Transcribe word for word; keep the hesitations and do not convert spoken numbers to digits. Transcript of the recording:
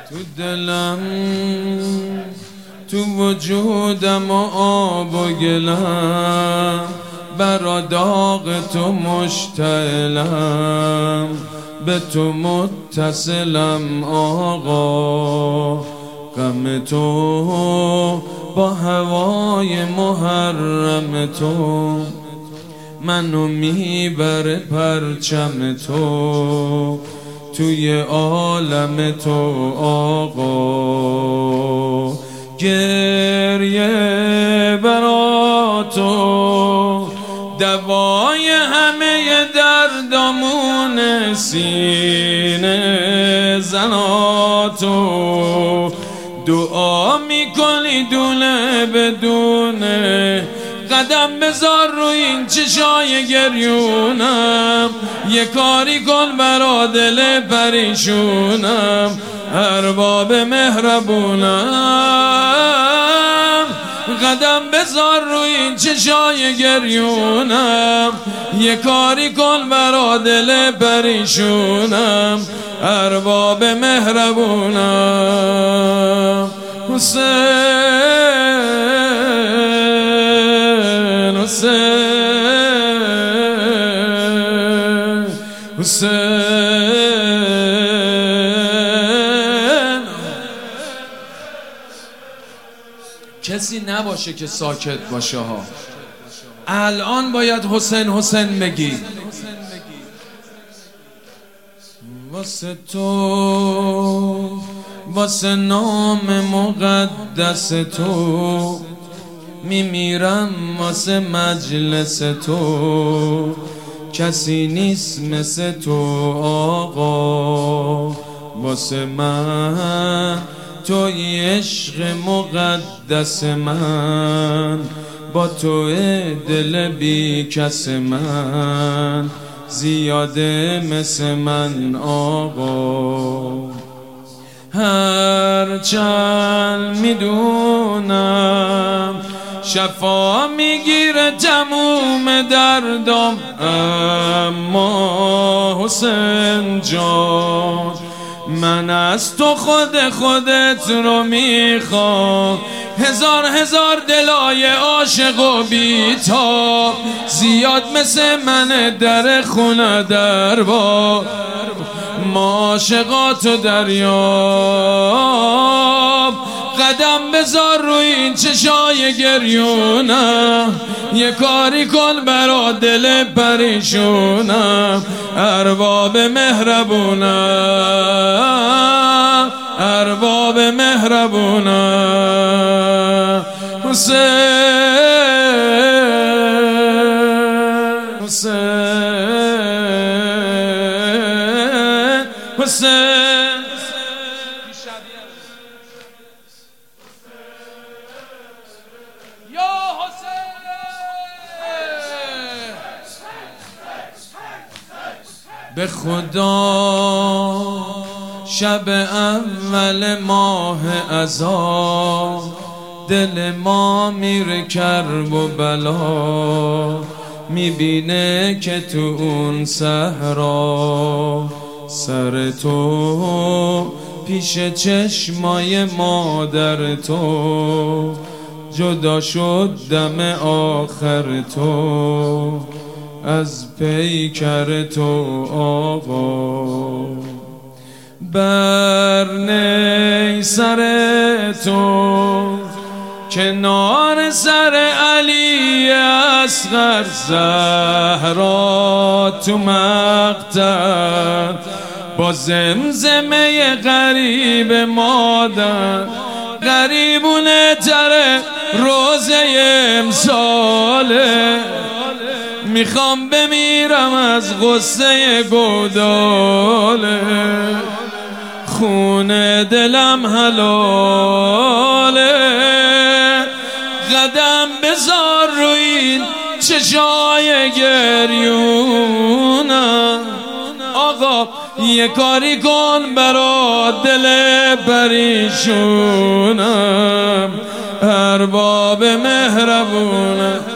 تو دلم تو وجودم و آب و گلم، برا داغ تو مشتعلم، به تو متصلم آقا. غم تو با هوای محرم تو، منو میبره پرچم تو، توی عالم تو آقا. گریه برا تو دوای همه دردامون سینه زنا تو، دعا میکنی دونه بدونه، قدم بذار رو این چشای گریونم، یه کاری کن برا دل پریشونم، ارباب مهربونم. قدم بذار رو این چشای گریونم، یه کاری کن برا دل پریشونم، ارباب مهربونم. حسین حسین حسین. کسی نباشه که ساکت باشه ها، الان باید حسین حسین بگی. واسه تو، واسه نام مقدس تو، میمیرم واسه مجلس تو، کسی نیست مثل تو آقا. واسه من توی عشق مقدس من، با تو دل بی کس من، زیاده مثل من آقا. هرچند میدونم شفا میگیره تموم دردم، اما حسین جان من از تو خود خودت رو میخوام. هزار هزار دلای عاشق و بیتاب، زیاد مثل من در خونه در با، ما عاشقاتو دریاب. قدم بذار رو این چشای گریونم، یه کاری کن برا دل پریشونم، ارباب مهربونم، ارباب مهربونم. حسین حسین حسین. به خدا شب اول ماه عذاب، دل ما میره کرب و بلا، میبینه که تو اون صحرا سر تو پیش چشمای مادر تو، جدا شد دم آخر تو از پیکر تو آقا. بر نی سر تو کنار سر علی اصغر، زهرا تو مقتل با زمزمه غریب مادر، غریبونه تره روزه امساله، میخوام بمیرم از غصه گوداله، خون دلم حلاله. قدم بذار رو این چشای گریونم آقا، یه کاری کن برا دل پریشونم، ارباب مهربونم.